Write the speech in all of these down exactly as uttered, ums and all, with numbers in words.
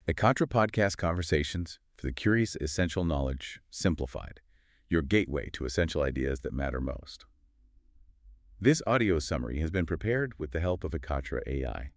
Ekatra Podcast Conversations for the Curious Essential Knowledge Simplified, your gateway to essential ideas that matter most. This audio summary has been prepared with the help of Ekatra A I.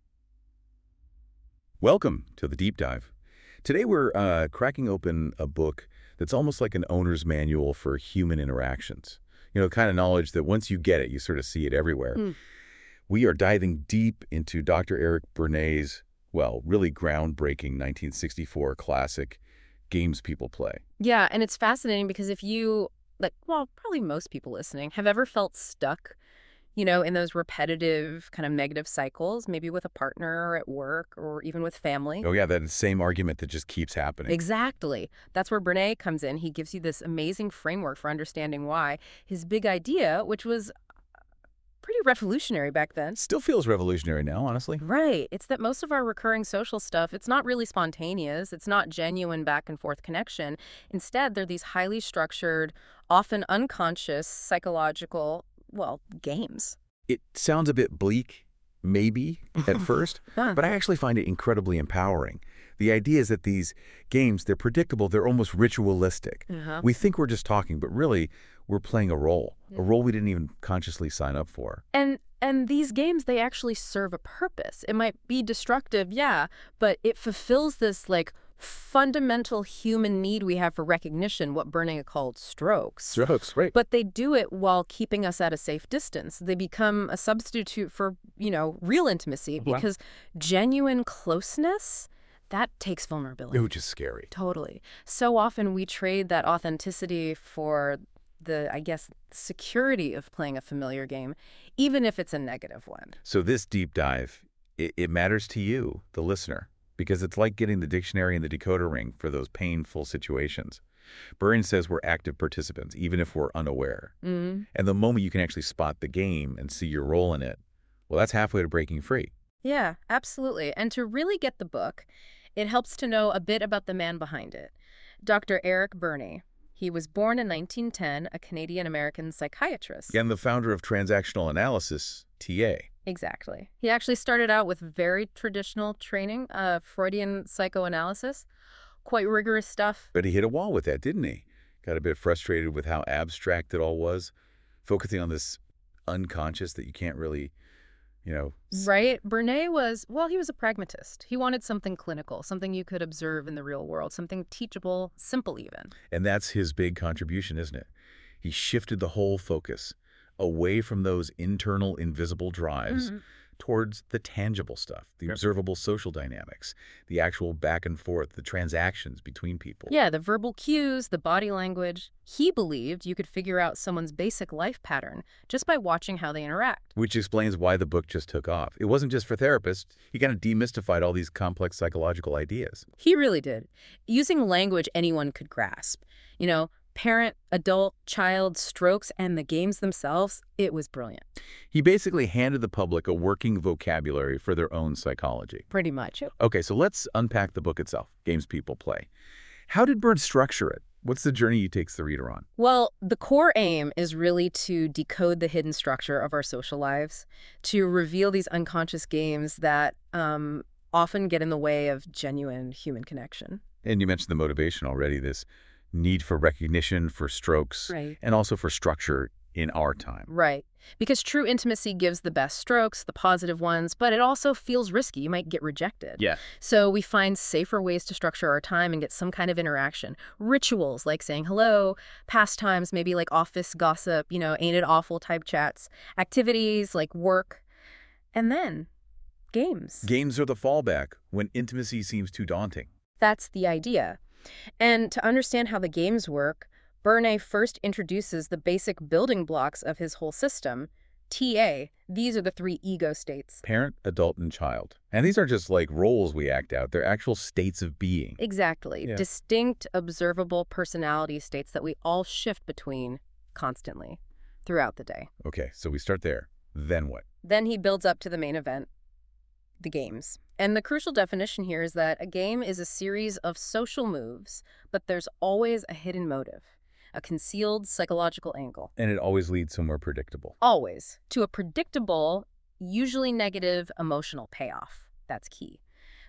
Welcome to the Deep Dive. Today we're uh, cracking open a book that's almost like an owner's manual for human interactions. You know, the kind of knowledge that once you get it, you sort of see it everywhere. Mm. We are diving deep into Doctor Eric Bernays' well, really groundbreaking nineteen sixty-four classic, Games People Play. Yeah, and it's fascinating because if you, like, well, probably most people listening, have ever felt stuck, you know, in those repetitive kind of negative cycles, maybe with a partner or at work or even with family. Oh, yeah, that same argument that just keeps happening. Exactly. That's where Bernays comes in. He gives you this amazing framework for understanding why. His big idea, which was pretty revolutionary back then. Still feels revolutionary now, honestly. Right. It's that most of our recurring social stuff, it's not really spontaneous. It's not genuine back and forth connection. Instead, they're these highly structured, often unconscious, psychological, well, games. It sounds a bit bleak, maybe, at first, huh. but I actually find it incredibly empowering. The idea is that these games, they're predictable, they're almost ritualistic. Uh-huh. We think we're just talking, but really, we're playing a role, yeah. a role we didn't even consciously sign up for. And and these games, they actually serve a purpose. It might be destructive, yeah, but it fulfills this, like, fundamental human need we have for recognition, what Bernays called strokes. Strokes, right. But they do it while keeping us at a safe distance. They become a substitute for, you know, real intimacy because wow. genuine closeness, that takes vulnerability. Which is scary. Totally. So often we trade that authenticity for the, I guess, security of playing a familiar game, even if it's a negative one. So this deep dive, it, it matters to you, the listener, because it's like getting the dictionary and the decoder ring for those painful situations. Bernays says we're active participants, even if we're unaware. Mm-hmm. And the moment you can actually spot the game and see your role in it, well, that's halfway to breaking free. Yeah, absolutely. And to really get the book, it helps to know a bit about the man behind it, Doctor Eric Bernays. He was born in nineteen ten, a Canadian-American psychiatrist. And the founder of Transactional Analysis, T A. Exactly. He actually started out with very traditional training, uh, Freudian psychoanalysis, quite rigorous stuff. But he hit a wall with that, didn't he? Got a bit frustrated with how abstract it all was, focusing on this unconscious that you can't really, you know... Right. Bernays was, well, he was a pragmatist. He wanted something clinical, something you could observe in the real world, something teachable, simple even. And that's his big contribution, isn't it? He shifted the whole focus away from those internal invisible drives mm-hmm. towards the tangible stuff, the yep. observable social dynamics, the actual back and forth, the transactions between people. Yeah, the verbal cues, the body language. He believed you could figure out someone's basic life pattern just by watching how they interact. Which explains why the book just took off. It wasn't just for therapists. He kind of demystified all these complex psychological ideas. He really did. Using language anyone could grasp. You know, parent, adult, child, strokes, and the games themselves, it was brilliant. He basically handed the public a working vocabulary for their own psychology. Pretty much. Okay, so let's unpack the book itself, Games People Play. How did Bernays structure it? What's the journey he takes the reader on? Well, the core aim is really to decode the hidden structure of our social lives, to reveal these unconscious games that um, often get in the way of genuine human connection. And you mentioned the motivation already, this need for recognition, for strokes, right. and also for structure in our time. Right. Because true intimacy gives the best strokes, the positive ones, but it also feels risky. You might get rejected. Yeah. So we find safer ways to structure our time and get some kind of interaction. Rituals like saying hello, pastimes, maybe like office gossip, you know, ain't it awful type chats, activities like work, and then games. Games are the fallback when intimacy seems too daunting. That's the idea. And to understand how the games work, Bernays first introduces the basic building blocks of his whole system, T A. These are the three ego states. Parent, adult, and child. And these aren't just like roles we act out. They're actual states of being. Exactly. Yeah. Distinct, observable personality states that we all shift between constantly throughout the day. Okay, so we start there. Then what? Then he builds up to the main event, the games. And the crucial definition here is that a game is a series of social moves, but there's always a hidden motive, a concealed psychological angle. And it always leads somewhere predictable. Always. To a predictable, usually negative emotional payoff. That's key.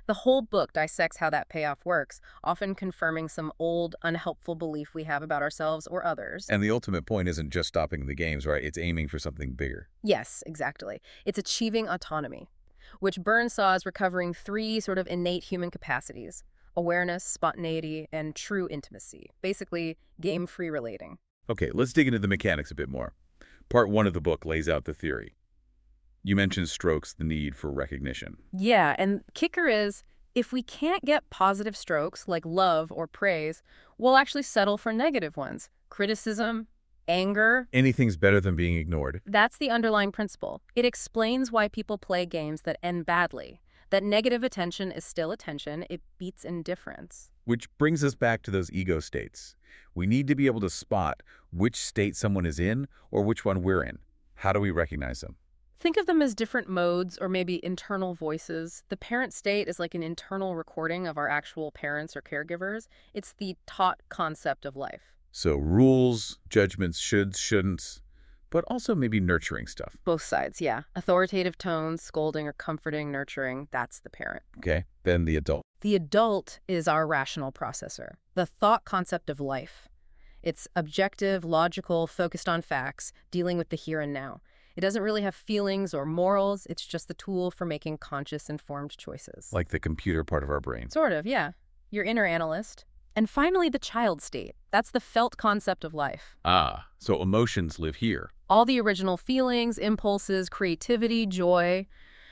The whole book dissects how that payoff works, often confirming some old, unhelpful belief we have about ourselves or others. And the ultimate point isn't just stopping the games, right? It's aiming for something bigger. Yes, exactly. It's achieving autonomy, which Burns saw as recovering three sort of innate human capacities: awareness, spontaneity, and true intimacy. Basically, game-free relating. Okay, let's dig into the mechanics a bit more. Part one of the book lays out the theory. You mentioned strokes, the need for recognition. Yeah, and kicker is, if we can't get positive strokes like love or praise, we'll actually settle for negative ones. Criticism, anger. Anything's better than being ignored. That's the underlying principle. It explains why people play games that end badly. That negative attention is still attention. It beats indifference. Which brings us back to those ego states. We need to be able to spot which state someone is in or which one we're in. How do we recognize them? Think of them as different modes or maybe internal voices. The parent state is like an internal recording of our actual parents or caregivers. It's the taught concept of life. So rules, judgments, shoulds, shouldn'ts, but also maybe nurturing stuff. Both sides, yeah. Authoritative tones, scolding or comforting, nurturing, that's the parent. Okay, then the adult. The adult is our rational processor, the thought concept of life. It's objective, logical, focused on facts, dealing with the here and now. It doesn't really have feelings or morals. It's just the tool for making conscious, informed choices. Like the computer part of our brain. Sort of, yeah. Your inner analyst. And finally, the child state. That's the felt concept of life. Ah, so emotions live here. All the original feelings, impulses, creativity, joy,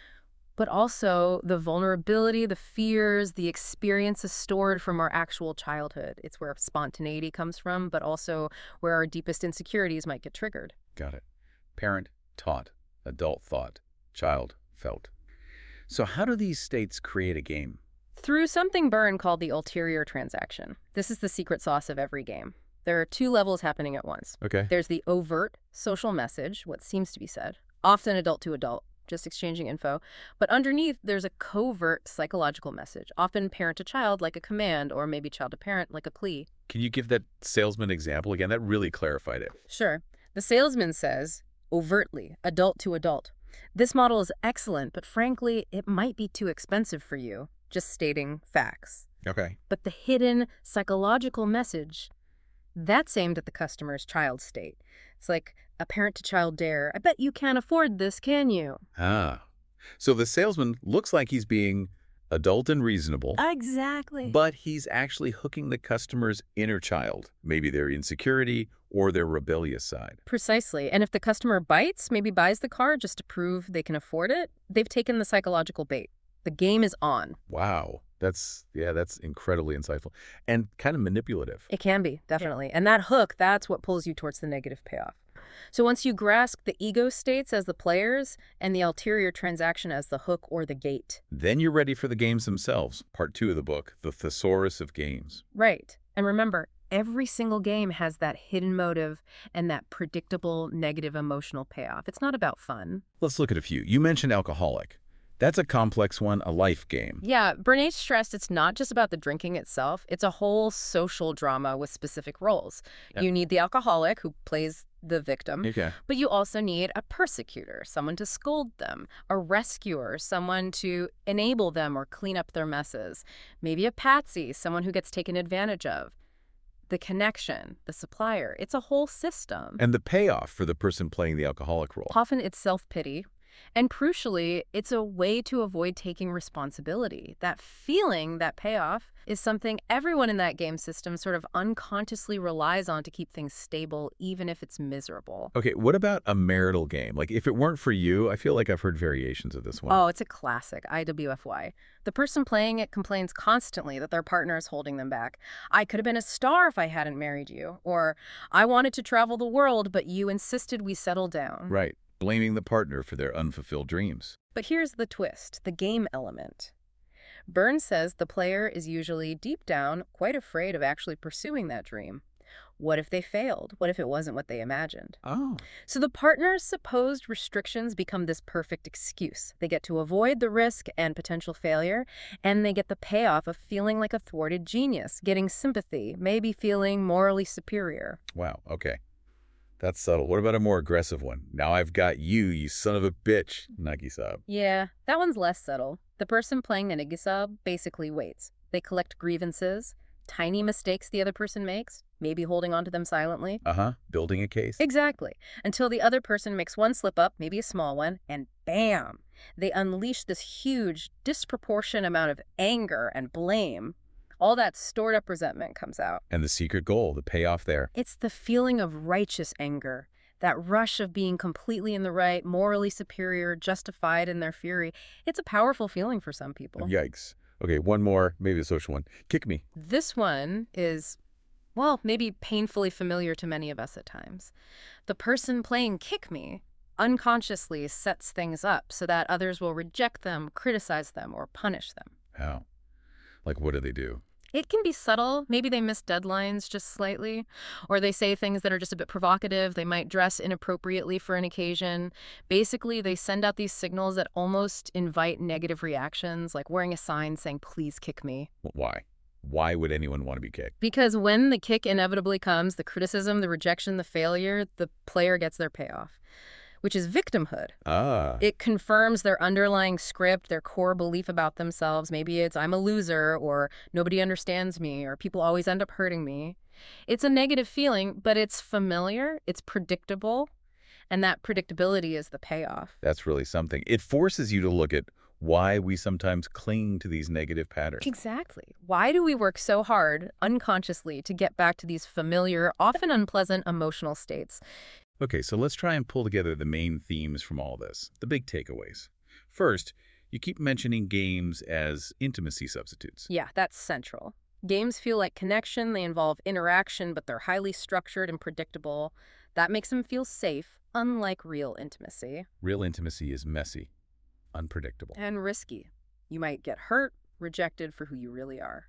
but also the vulnerability, the fears, the experiences stored from our actual childhood. It's where spontaneity comes from, but also where our deepest insecurities might get triggered. Got it. Parent taught, adult thought, child felt. So how do these states create a game? Through something Byrne called the ulterior transaction. This is the secret sauce of every game. There are two levels happening at once. Okay. There's the overt social message, what seems to be said, often adult to adult, just exchanging info. But underneath, there's a covert psychological message, often parent to child like a command, or maybe child to parent like a plea. Can you give that salesman example again? That really clarified it. Sure. The salesman says, overtly, adult to adult. This model is excellent, but frankly, it might be too expensive for you, just stating facts. Okay. But the hidden psychological message, that's aimed at the customer's child state. It's like a parent-to-child dare. I bet you can't afford this, can you? Ah. So the salesman looks like he's being adult and reasonable. Exactly. But he's actually hooking the customer's inner child, maybe their insecurity or their rebellious side. Precisely. And if the customer bites, maybe buys the car just to prove they can afford it, they've taken the psychological bait. The game is on. Wow. That's, yeah, that's incredibly insightful and kind of manipulative. It can be, definitely. Yeah. And that hook, that's what pulls you towards the negative payoff. So once you grasp the ego states as the players and the ulterior transaction as the hook or the gate, then you're ready for the games themselves. Part two of the book, The Thesaurus of Games. Right. And remember, every single game has that hidden motive and that predictable negative emotional payoff. It's not about fun. Let's look at a few. You mentioned alcoholic. That's a complex one, a life game. Yeah, Bernays stressed it's not just about the drinking itself. It's a whole social drama with specific roles. Yep. You need the alcoholic who plays the victim, Okay. but you also need a persecutor, someone to scold them, a rescuer, someone to enable them or clean up their messes, maybe a patsy, someone who gets taken advantage of. The connection, the supplier, it's a whole system. And the payoff for the person playing the alcoholic role. Often it's self-pity. And crucially, it's a way to avoid taking responsibility. That feeling, that payoff, is something everyone in that game system sort of unconsciously relies on to keep things stable, even if it's miserable. Okay, what about a marital game? Like, if it weren't for you, I feel like I've heard variations of this one. Oh, it's a classic, I W F Y. The person playing it complains constantly that their partner is holding them back. I could have been a star if I hadn't married you. Or, I wanted to travel the world, but you insisted we settle down. Right. Blaming the partner for their unfulfilled dreams. But here's the twist, the game element. Burns says the player is usually deep down quite afraid of actually pursuing that dream. What if they failed? What if it wasn't what they imagined? Oh. So the partner's supposed restrictions become this perfect excuse. They get to avoid the risk and potential failure, and they get the payoff of feeling like a thwarted genius, getting sympathy, maybe feeling morally superior. Wow, okay. That's subtle. What about a more aggressive one? Now I've got you, you son of a bitch, Nagi-sab. Yeah, that one's less subtle. The person playing the Nagi-sab basically waits. They collect grievances, tiny mistakes the other person makes, maybe holding on to them silently. Uh-huh. Building a case? Exactly. Until the other person makes one slip up, maybe a small one, and bam! They unleash this huge, disproportionate amount of anger and blame. All that stored up resentment comes out. And the secret goal, the payoff there. It's the feeling of righteous anger, that rush of being completely in the right, morally superior, justified in their fury. It's a powerful feeling for some people. Yikes. Okay, one more, maybe a social one. Kick me. This one is, well, maybe painfully familiar to many of us at times. The person playing Kick Me unconsciously sets things up so that others will reject them, criticize them, or punish them. How? Like, what do they do? It can be subtle. Maybe they miss deadlines just slightly, or they say things that are just a bit provocative. They might dress inappropriately for an occasion. Basically, they send out these signals that almost invite negative reactions, like wearing a sign saying, "Please kick me." Why? Why would anyone want to be kicked? Because when the kick inevitably comes, the criticism, the rejection, the failure, the player gets their payoff, which is victimhood. Ah. It confirms their underlying script, their core belief about themselves. Maybe it's, "I'm a loser," or "nobody understands me," or "people always end up hurting me." It's a negative feeling, but it's familiar, it's predictable, and that predictability is the payoff. That's really something. It forces you to look at why we sometimes cling to these negative patterns. Exactly. Why do we work so hard, unconsciously, to get back to these familiar, often unpleasant emotional states? Okay, so let's try and pull together the main themes from all this, the big takeaways. First, you keep mentioning games as intimacy substitutes. Yeah, that's central. Games feel like connection, they involve interaction, but they're highly structured and predictable. That makes them feel safe, unlike real intimacy. Real intimacy is messy, unpredictable. And risky. You might get hurt, rejected for who you really are.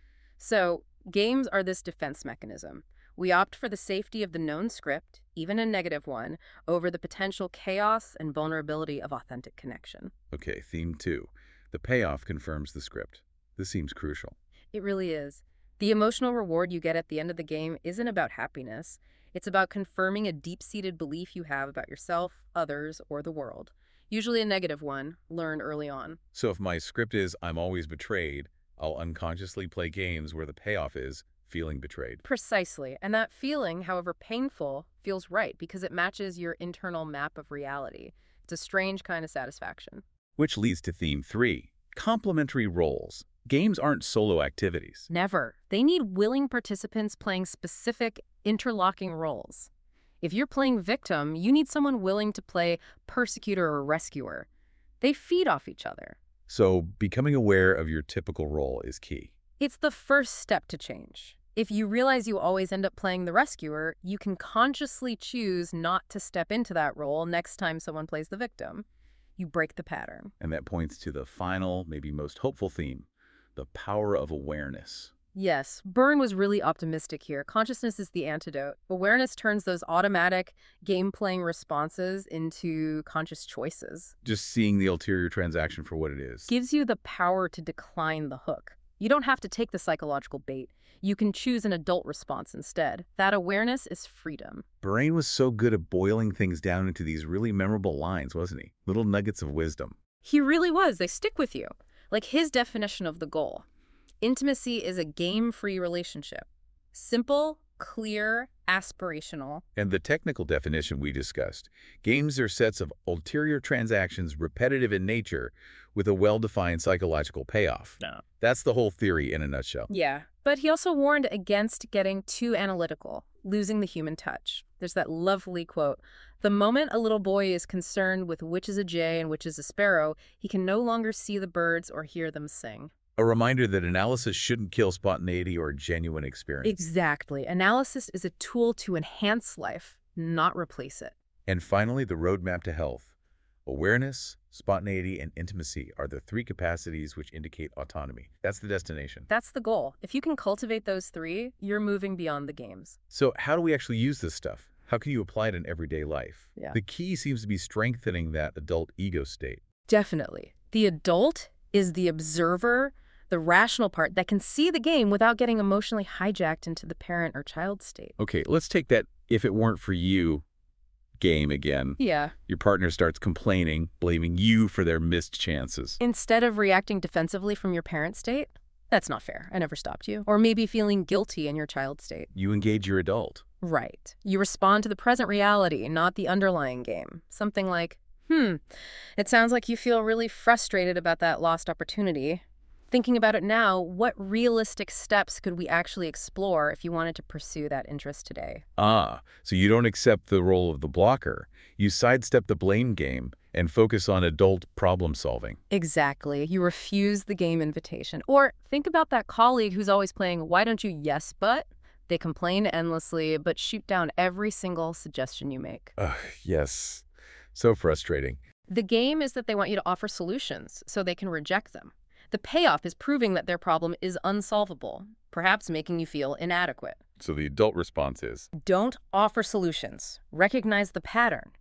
So, games are this defense mechanism. We opt for the safety of the known script, even a negative one, over the potential chaos and vulnerability of authentic connection. Okay, theme two. The payoff confirms the script. This seems crucial. It really is. The emotional reward you get at the end of the game isn't about happiness. It's about confirming a deep-seated belief you have about yourself, others, or the world. Usually a negative one, learned early on. So if my script is I'm always betrayed, I'll unconsciously play games where the payoff is feeling betrayed. Precisely. And that feeling, however painful, feels right because it matches your internal map of reality. It's a strange kind of satisfaction. Which leads to theme three, complementary roles. Games aren't solo activities. Never. They need willing participants playing specific, interlocking roles. If you're playing victim, you need someone willing to play persecutor or rescuer. They feed off each other. So becoming aware of your typical role is key. It's the first step to change. If you realize you always end up playing the rescuer, you can consciously choose not to step into that role next time someone plays the victim. You break the pattern. And that points to the final, maybe most hopeful theme, the power of awareness. Yes, Byrne was really optimistic here. Consciousness is the antidote. Awareness turns those automatic game-playing responses into conscious choices. Just seeing the ulterior transaction for what it is. Gives you the power to decline the hook. You don't have to take the psychological bait. You can choose an adult response instead. That awareness is freedom. Byrne was so good at boiling things down into these really memorable lines, wasn't he? Little nuggets of wisdom. He really was. They stick with you. Like his definition of the goal. Intimacy is a game-free relationship. Simple, clear, aspirational. And the technical definition we discussed. Games are sets of ulterior transactions, repetitive in nature, with a well-defined psychological payoff. No. That's the whole theory in a nutshell. Yeah. But he also warned against getting too analytical, losing the human touch. There's that lovely quote, "The moment a little boy is concerned with which is a jay and which is a sparrow, he can no longer see the birds or hear them sing." A reminder that analysis shouldn't kill spontaneity or genuine experience. Exactly. Analysis is a tool to enhance life, not replace it. And finally, the roadmap to health. Awareness, spontaneity, and intimacy are the three capacities which indicate autonomy. That's the destination. That's the goal. If you can cultivate those three, you're moving beyond the games. So how do we actually use this stuff? How can you apply it in everyday life? Yeah. The key seems to be strengthening that adult ego state. Definitely. The adult is the observer, the rational part that can see the game without getting emotionally hijacked into the parent or child state. Okay, let's take that if it weren't for you game again. Yeah. Your partner starts complaining, blaming you for their missed chances. Instead of reacting defensively from your parent state, that's not fair. I never stopped you. Or maybe feeling guilty in your child state. You engage your adult. Right. You respond to the present reality, not the underlying game. Something like, hmm, it sounds like you feel really frustrated about that lost opportunity. Thinking about it now, what realistic steps could we actually explore if you wanted to pursue that interest today? Ah, so you don't accept the role of the blocker. You sidestep the blame game and focus on adult problem solving. Exactly. You refuse the game invitation. Or think about that colleague who's always playing, why don't you yes, but? They complain endlessly, but shoot down every single suggestion you make. Ugh, yes. So frustrating. The game is that they want you to offer solutions so they can reject them. The payoff is proving that their problem is unsolvable, perhaps making you feel inadequate. So the adult response is, Don't offer solutions. Recognize the pattern.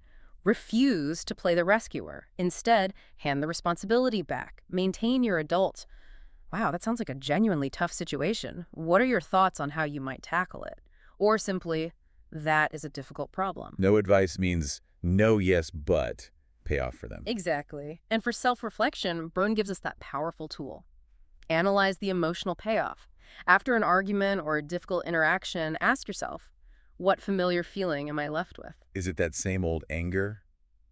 Refuse to play the rescuer. Instead, hand the responsibility back. Maintain your adult. Wow, that sounds like a genuinely tough situation. What are your thoughts on how you might tackle it? Or simply, that is a difficult problem. no advice means no, yes, but payoff for them. Exactly. And for self-reflection, Byrne gives us that powerful tool. Analyze the emotional payoff. After an argument or a difficult interaction, ask yourself, what familiar feeling am I left with? Is it that same old anger?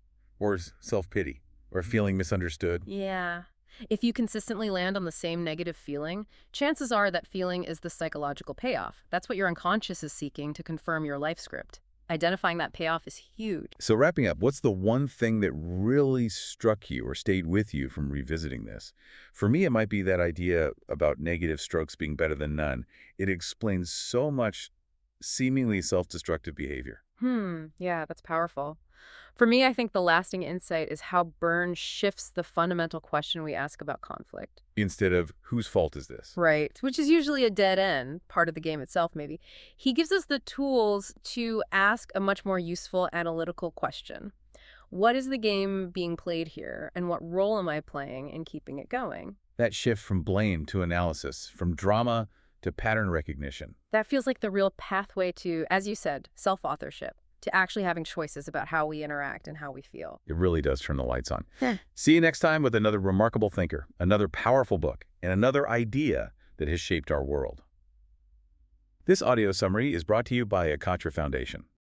Or is self-pity? Or feeling misunderstood? Yeah. If you consistently land on the same negative feeling, chances are that feeling is the psychological payoff. That's what your unconscious is seeking to confirm your life script. Identifying that payoff is huge. So wrapping up, what's the one thing that really struck you or stayed with you from revisiting this? For me, it might be that idea about negative strokes being better than none. It explains so much seemingly self-destructive behavior. Hmm, yeah, that's powerful. For me, I think the lasting insight is how Byrne shifts the fundamental question we ask about conflict. Instead of, whose fault is this? Right, which is usually a dead end, part of the game itself maybe. He gives us the tools to ask a much more useful analytical question. What is the game being played here, and what role am I playing in keeping it going? That shift from blame to analysis, from drama to pattern recognition. That feels like the real pathway to, as you said, self-authorship, to actually having choices about how we interact and how we feel. It really does turn the lights on. Heh. See you next time with another remarkable thinker, another powerful book, and another idea that has shaped our world. This audio summary is brought to you by Akatra Foundation.